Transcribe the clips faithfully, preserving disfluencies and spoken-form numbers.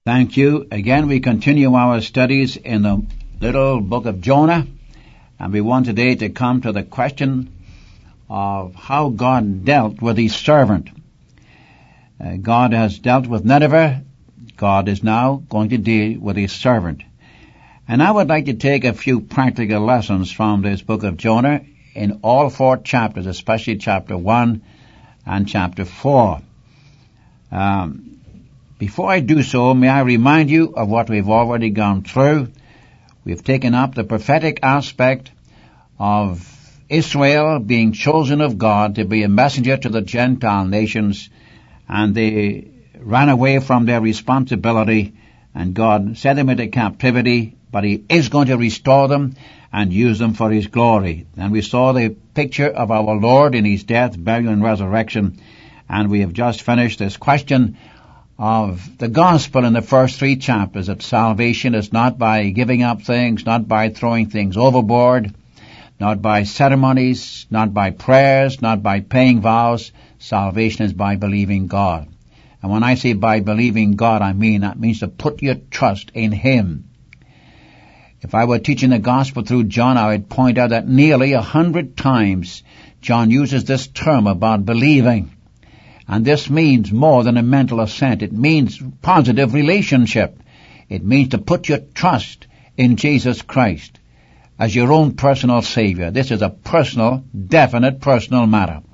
Thank you. Again, we continue our studies in the little book of Jonah, and we want today to come to the question of how God dealt with his servant. Uh, God has dealt with Nineveh. God is now going to deal with his servant. And I would like to take a few practical lessons from this book of Jonah in all four chapters, especially chapter one and chapter four. Um, Before I do so, may I remind you of what we've already gone through. We've taken up the prophetic aspect of Israel being chosen of God to be a messenger to the Gentile nations, and they ran away from their responsibility, and God sent them into captivity, but He is going to restore them and use them for His glory. And we saw the picture of our Lord in His death, burial, and resurrection, and we have just finished this question of the gospel in the first three chapters, that salvation is not by giving up things, not by throwing things overboard, not by ceremonies, not by prayers, not by paying vows. Salvation is by believing God. And when I say by believing God, I mean that means to put your trust in Him. If I were teaching the gospel through John, I would point out that nearly a hundred times John uses this term about believing. And this means more than a mental assent. It means positive relationship. It means to put your trust in Jesus Christ as your own personal Savior. This is a personal, definite personal matter.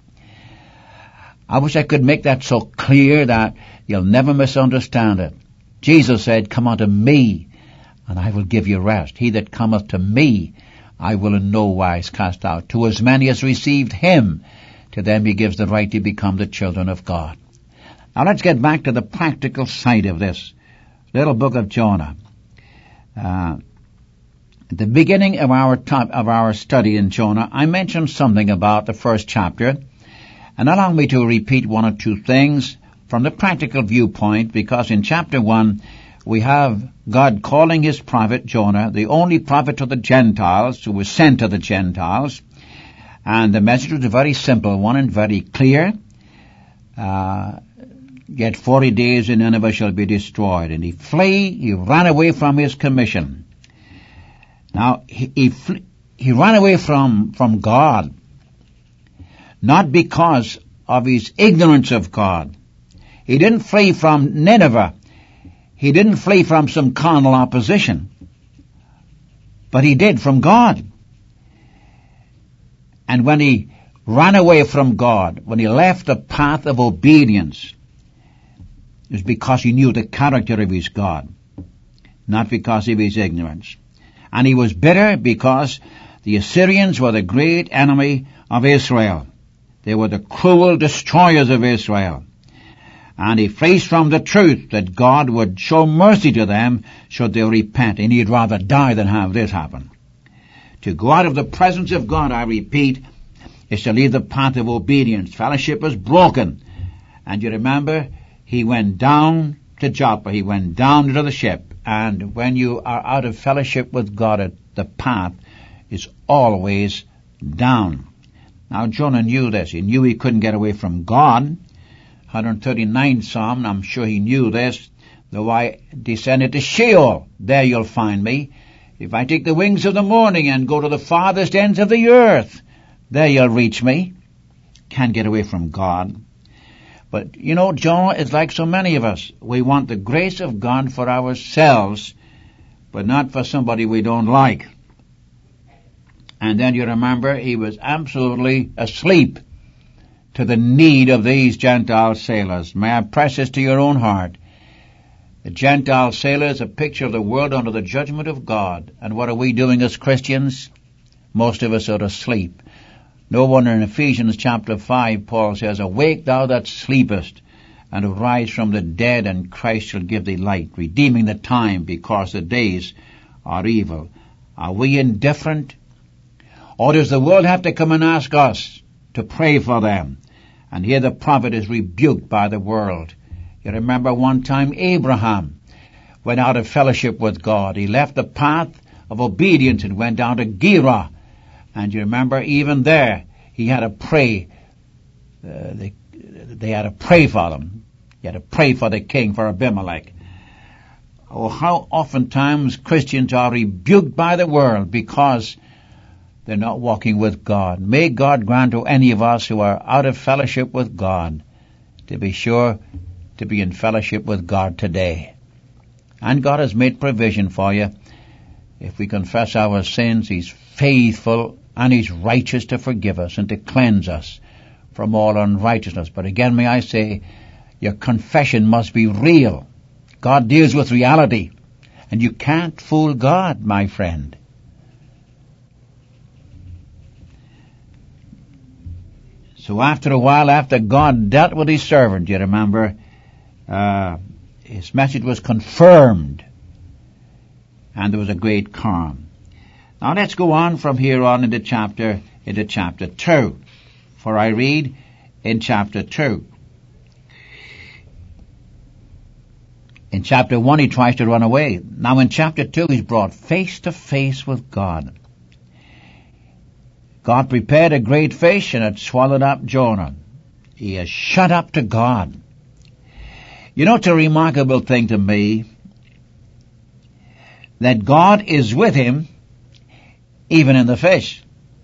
I wish I could make that so clear that you'll never misunderstand it. Jesus said, "Come unto me, and I will give you rest. He that cometh to me, I will in no wise cast out. To as many as received Him, to them He gives the right to become the children of God." Now let's get back to the practical side of this little book of Jonah. Uh, at the beginning of our top, of our study in Jonah, I mentioned something about the first chapter, and allow me to repeat one or two things from the practical viewpoint, because in chapter one we have God calling His prophet Jonah, the only prophet to the Gentiles, who was sent to the Gentiles. And the message was a very simple one and very clear. Uh, yet forty days and Nineveh shall be destroyed. And he fled, he ran away from his commission. Now, he, he, fl- he ran away from, from God, not because of his ignorance of God. He didn't flee from Nineveh. He didn't flee from some carnal opposition. But he did from God. And when he ran away from God, when he left the path of obedience, it was because he knew the character of his God, not because of his ignorance. And he was bitter because the Assyrians were the great enemy of Israel. They were the cruel destroyers of Israel. And he faced from the truth that God would show mercy to them should they repent, and he'd rather die than have this happen. To go out of the presence of God, I repeat, is to leave the path of obedience. Fellowship was broken. And you remember, he went down to Joppa. He went down into the ship. And when you are out of fellowship with God, the path is always down. Now, Jonah knew this. He knew he couldn't get away from God. one thirty-ninth Psalm, I'm sure he knew this. Though I descended to Sheol, there you'll find me. If I take the wings of the morning and go to the farthest ends of the earth, there you'll reach me. Can't get away from God. But, you know, Jonah is like so many of us. We want the grace of God for ourselves, but not for somebody we don't like. And then you remember he was absolutely asleep to the need of these Gentile sailors. May I press this to your own heart? The Gentile sailor is a picture of the world under the judgment of God. And what are we doing as Christians? Most of us are asleep. No wonder in Ephesians chapter five, Paul says, "Awake thou that sleepest, and arise from the dead, and Christ shall give thee light, redeeming the time, because the days are evil." Are we indifferent? Or does the world have to come and ask us to pray for them? And here the prophet is rebuked by the world. You remember one time Abraham went out of fellowship with God. He left the path of obedience and went down to Gerar. And you remember even there he had to pray. Uh, they, they had to pray for them. He had to pray for the king, for Abimelech. Oh, how oftentimes Christians are rebuked by the world because they're not walking with God. May God grant to any of us who are out of fellowship with God to be sure to be in fellowship with God today. And God has made provision for you. If we confess our sins, He's faithful and He's righteous to forgive us and to cleanse us from all unrighteousness. But again, may I say, your confession must be real. God deals with reality, and you can't fool God, my friend. So after a while, after God dealt with His servant, you remember, uh, His message was confirmed, and there was a great calm. Now let's go on from here on into chapter, into chapter two. For I read in chapter two. In chapter one, he tries to run away. Now in chapter two, he's brought face to face with God. God prepared a great fish and it swallowed up Jonah. He is shut up to God. You know, it's a remarkable thing to me that God is with him even in the fish.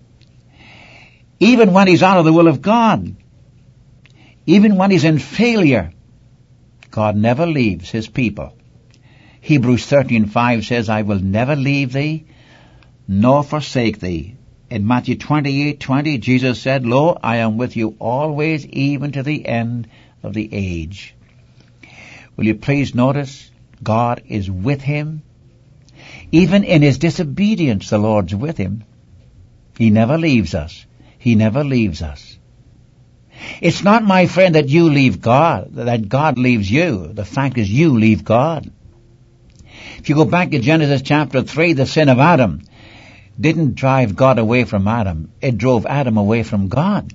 Even when he's out of the will of God. Even when he's in failure. God never leaves His people. Hebrews thirteen five says, I will never leave thee, nor forsake thee. In Matthew twenty-eight twenty, Jesus said, Lo, I am with you always, even to the end of the age. Will you please notice, God is with him. Even in his disobedience, the Lord's with him. He never leaves us. He never leaves us. It's not, my friend, that you leave God, that God leaves you. The fact is you leave God. If you go back to Genesis chapter three, the sin of Adam didn't drive God away from Adam. It drove Adam away from God.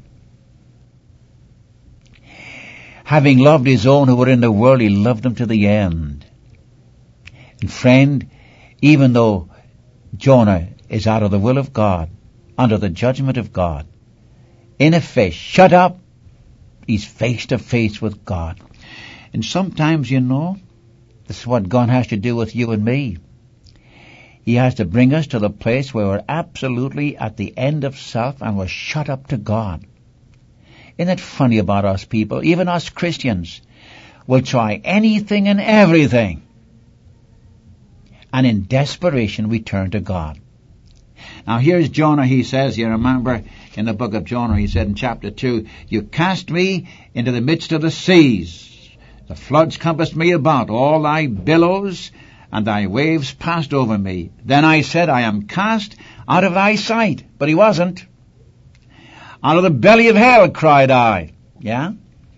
Having loved his own who were in the world, he loved them to the end. And friend, even though Jonah is out of the will of God, under the judgment of God, in a fish, shut up, he's face to face with God. And sometimes, you know, this is what God has to do with you and me. He has to bring us to the place where we're absolutely at the end of self and we're shut up to God. Isn't it funny about us people? Even us Christians will try anything and everything. And in desperation we turn to God. Now here's Jonah, he says, you remember in the book of Jonah, he said in chapter two, you cast me into the midst of the seas. The floods compassed me about, all thy billows and thy waves passed over me. Then I said, I am cast out of thy sight. But he wasn't. Out of the belly of hell, cried I. Yeah?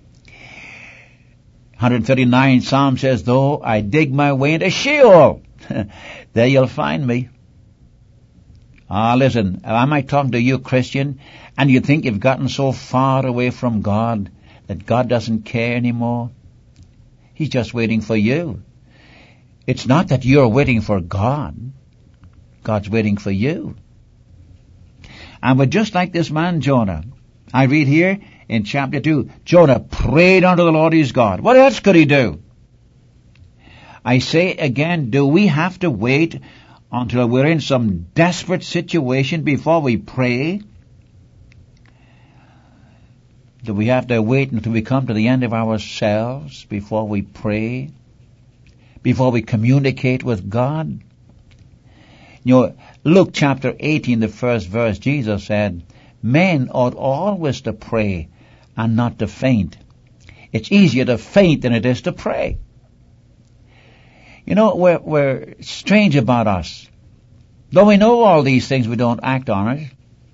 one thirty-nine Psalm says, though I dig my way into Sheol, there you'll find me. Ah, listen, am I talking to you, Christian, and you think you've gotten so far away from God that God doesn't care anymore? He's just waiting for you. It's not that you're waiting for God. God's waiting for you. And we're just like this man Jonah. I read here in chapter two, Jonah prayed unto the Lord his God. What else could he do? I say again, do we have to wait until we're in some desperate situation before we pray? Do we have to wait until we come to the end of ourselves before we pray? Before we communicate with God? You know, Luke chapter eighteen, the first verse, Jesus said, men ought always to pray and not to faint. It's easier to faint than it is to pray. You know, we're, we're strange about us. Though we know all these things, we don't act on it.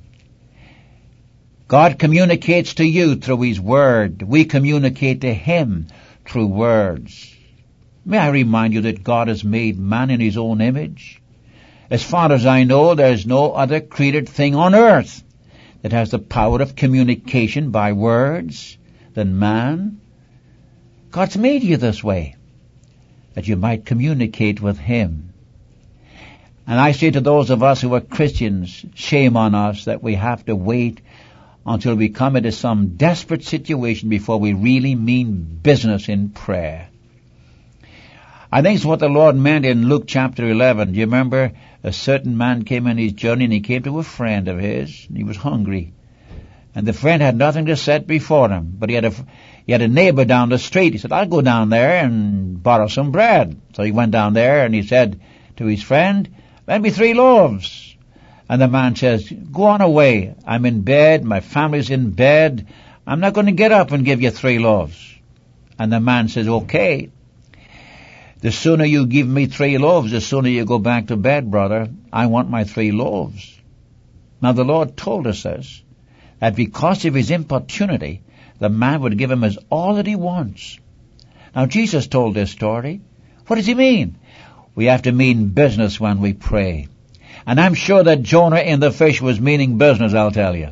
God communicates to you through His Word. We communicate to Him through words. May I remind you that God has made man in His own image? As far as I know, there is no other created thing on earth that has the power of communication by words than man. God's made you this way, that you might communicate with Him. And I say to those of us who are Christians, shame on us that we have to wait until we come into some desperate situation before we really mean business in prayer. I think it's what the Lord meant in Luke chapter eleven. Do you remember? A certain man came on his journey, and he came to a friend of his, and he was hungry. And the friend had nothing to set before him, but he had a, he had a neighbor down the street. He said, I'll go down there and borrow some bread. So he went down there, and he said to his friend, lend me three loaves. And the man says, go on away. I'm in bed, my family's in bed. I'm not going to get up and give you three loaves. And the man says, okay. The sooner you give me three loaves, the sooner you go back to bed, brother. I want my three loaves. Now the Lord told us this, that because of his importunity, the man would give him as all that he wants. Now Jesus told this story. What does he mean? We have to mean business when we pray. And I'm sure that Jonah in the fish was meaning business, I'll tell you.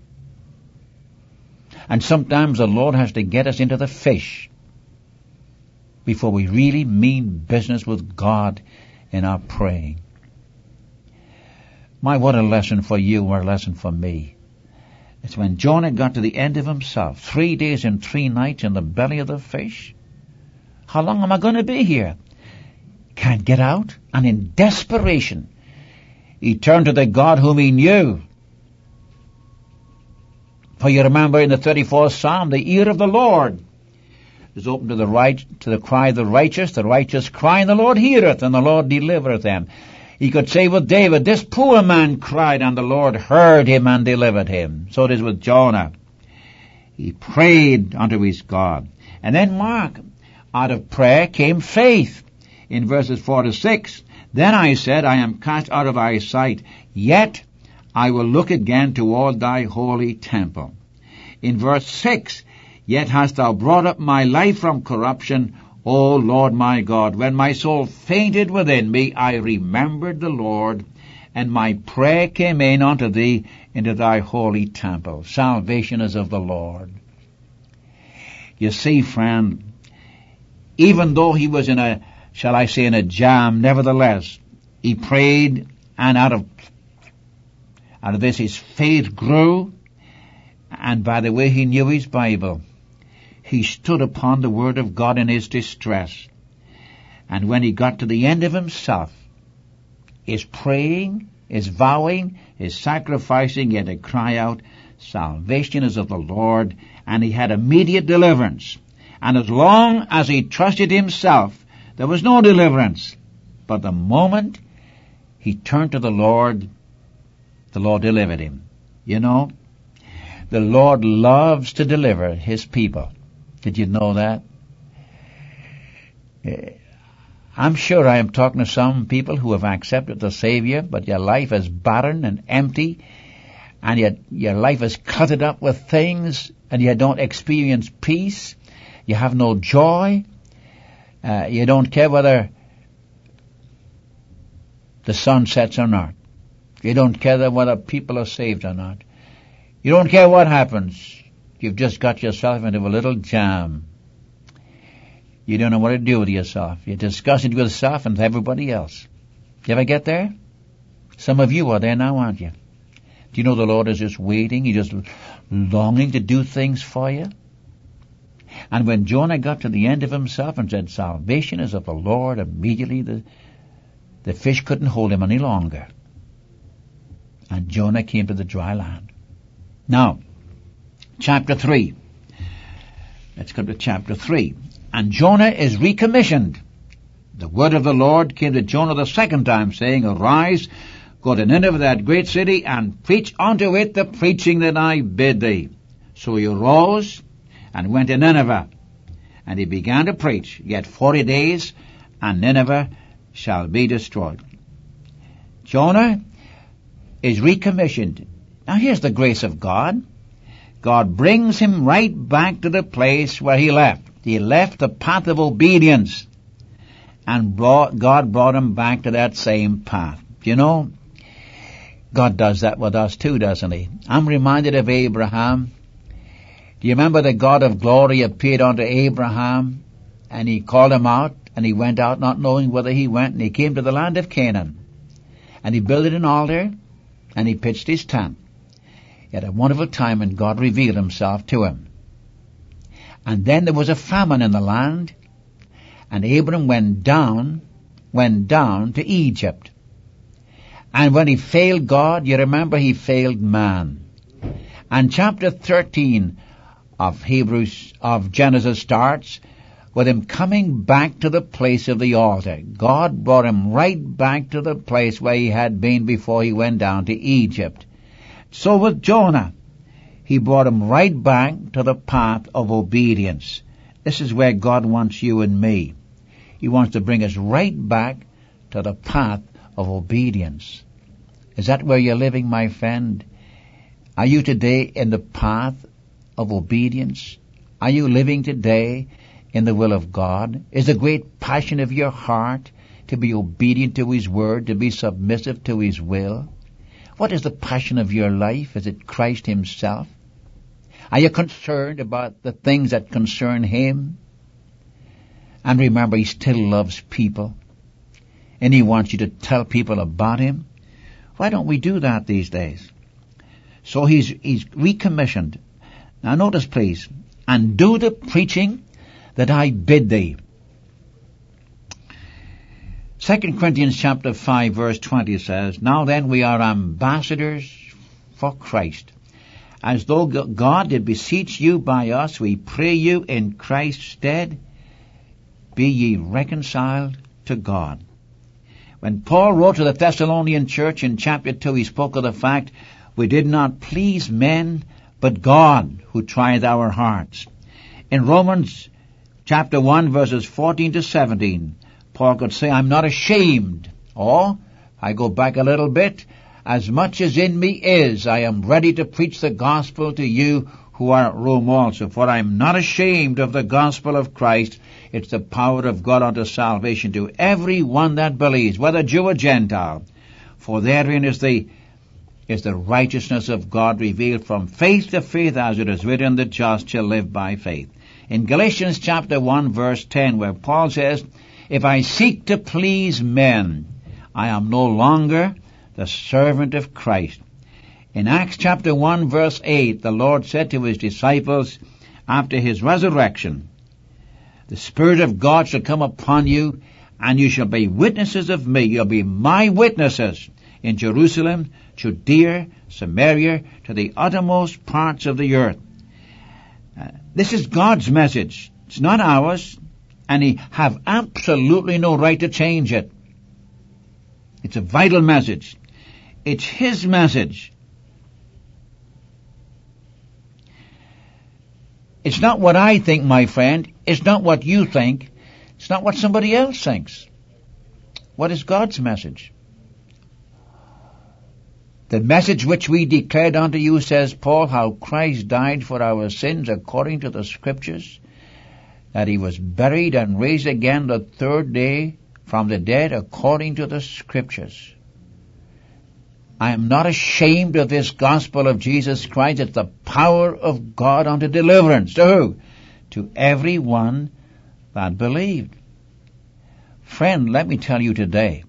And sometimes the Lord has to get us into the fish before we really mean business with God in our praying. My, what a lesson for you, or a lesson for me. It's when Jonah got to the end of himself, three days and three nights in the belly of the fish. How long am I going to be here? Can't get out. And in desperation, he turned to the God whom he knew. For you remember in the thirty-fourth Psalm, the ear of the Lord is open to the right, to the cry of the righteous. The righteous cry, and the Lord heareth, and the Lord delivereth them. He could say with David, this poor man cried, and the Lord heard him and delivered him. So it is with Jonah. He prayed unto his God. And then mark, out of prayer came faith. In verses four to six, then I said, I am cast out of thy sight, yet I will look again toward thy holy temple. In verse six, yet hast thou brought up my life from corruption, O Lord my God. When my soul fainted within me, I remembered the Lord, and my prayer came in unto thee into thy holy temple. Salvation is of the Lord. You see, friend, even though he was in a, shall I say, in a jam, nevertheless, he prayed, and out of, out of this his faith grew, and by the way he knew his Bible, he stood upon the word of God in his distress. And when he got to the end of himself, his praying, his vowing, his sacrificing, he had to cry out, salvation is of the Lord, and he had immediate deliverance. And as long as he trusted himself, there was no deliverance. But the moment he turned to the Lord, the Lord delivered him. You know, the Lord loves to deliver his people. Did you know that? I'm sure I am talking to some people who have accepted the Savior, but your life is barren and empty, and your, your life is cluttered up with things, and you don't experience peace. You have no joy. Uh, you don't care whether the sun sets or not. You don't care whether people are saved or not. You don't care what happens. You've just got yourself into a little jam. You don't know what to do with yourself. You're discussing with yourself and with everybody else. You ever get there? Some of you are there now, aren't you? Do you know the Lord is just waiting? He's just longing to do things for you? And when Jonah got to the end of himself and said, salvation is of the Lord, immediately the, the fish couldn't hold him any longer. And Jonah came to the dry land. Now, chapter three. Let's come to chapter three. And Jonah is recommissioned. The word of the Lord came to Jonah the second time, saying, arise, go to Nineveh, that great city, and preach unto it the preaching that I bid thee. So he arose and went to Nineveh, and he began to preach. Yet forty days, and Nineveh shall be destroyed. Jonah is recommissioned. Now here's the grace of God. God brings him right back to the place where he left. He left the path of obedience, and brought, God brought him back to that same path. You know, God does that with us too, doesn't he? I'm reminded of Abraham. Do you remember the God of glory appeared unto Abraham, and he called him out, and he went out not knowing whither he went, and he came to the land of Canaan, and he built an altar, and he pitched his tent. He had a wonderful time, and God revealed himself to him. And then there was a famine in the land, And Abram went down, went down to Egypt. And when he failed God, you remember he failed man. And chapter thirteen of Hebrews, of Genesis starts with him coming back to the place of the altar. God brought him right back to the place where he had been before he went down to Egypt. So with Jonah, he brought him right back to the path of obedience. This is where God wants you and me. He wants to bring us right back to the path of obedience. Is that where you're living, my friend? Are you today in the path of obedience? Are you living today in the will of God? Is the great passion of your heart to be obedient to His word, to be submissive to His will? What is the passion of your life? Is it Christ Himself? Are you concerned about the things that concern Him? And remember, He still loves people. And He wants you to tell people about Him. Why don't we do that these days? So He's, he's recommissioned. Now notice please, and do the preaching that I bid thee. Second Corinthians chapter five verse twenty says, Now then we are ambassadors for Christ. As though God did beseech you by us, we pray you in Christ's stead, be ye reconciled to God. When Paul wrote to the Thessalonian church in chapter two, he spoke of the fact, we did not please men, but God who trieth our hearts. In Romans chapter one verses fourteen to seventeen, Paul could say, I'm not ashamed. Or, I go back a little bit, as much as in me is, I am ready to preach the gospel to you who are at Rome also. For I am not ashamed of the gospel of Christ. It's the power of God unto salvation to every one that believes, whether Jew or Gentile. For therein is the is the righteousness of God revealed from faith to faith, as it is written, the just shall live by faith. In Galatians chapter one verse ten, where Paul says, If I seek to please men, I am no longer the servant of Christ. In Acts chapter one verse eight, the Lord said to His disciples after His resurrection, The Spirit of God shall come upon you, and you shall be witnesses of me. You'll be my witnesses in Jerusalem, Judea, Samaria, to the uttermost parts of the earth. Uh, this is God's message. It's not ours, and He have absolutely no right to change it. It's a vital message. It's His message. It's not what I think, my friend. It's not what you think. It's not what somebody else thinks. What is God's message? The message which we declared unto you, says Paul, how Christ died for our sins according to the Scriptures, that He was buried and raised again the third day from the dead according to the Scriptures. I am not ashamed of this gospel of Jesus Christ. It's the power of God unto deliverance. To who? To every one that believed. Friend, let me tell you today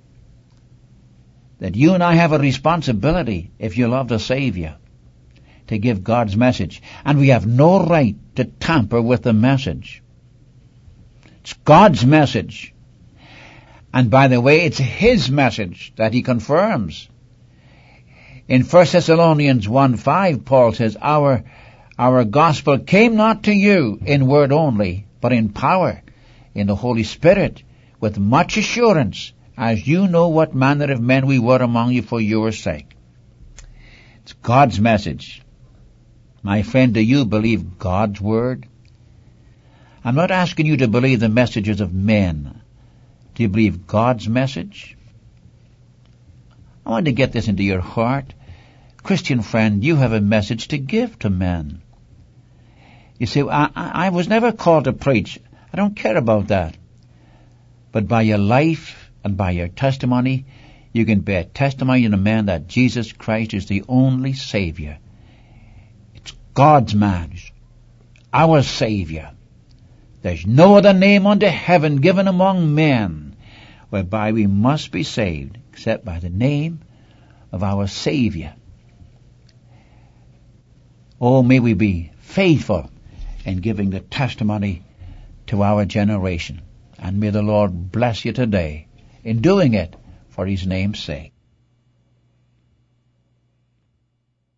that you and I have a responsibility, if you love the Savior, to give God's message. And we have no right to tamper with the message. It's God's message. And by the way, it's His message that He confirms. In First Thessalonians one five, Paul says, Our, our gospel came not to you in word only, but in power, in the Holy Spirit, with much assurance, as you know what manner of men we were among you for your sake. It's God's message. My friend, do you believe God's word? I'm not asking you to believe the messages of men. Do you believe God's message? I want to get this into your heart. Christian friend, you have a message to give to men. You say, I, I was never called to preach. I don't care about that. But by your life and by your testimony, you can bear testimony to men that Jesus Christ is the only Savior. It's God's man, our Savior. There's no other name under heaven given among men whereby we must be saved, except by the name of our Savior. Oh, may we be faithful in giving the testimony to our generation. And may the Lord bless you today in doing it for His name's sake.